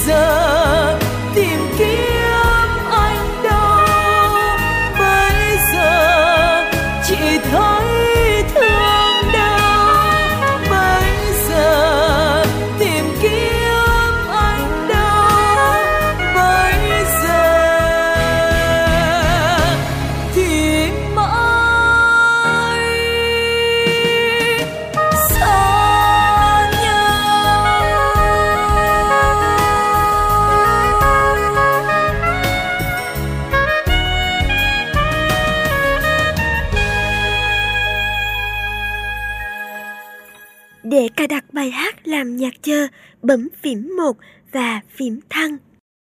giờ tìm kiếm anh đâu, bây giờ chỉ thấy thương đau, bây giờ tìm kiếm anh đâu, bây giờ thì mãi xa nhau. Để cài đặt bài hát làm nhạc chờ, bấm phím 1 và phím thăng.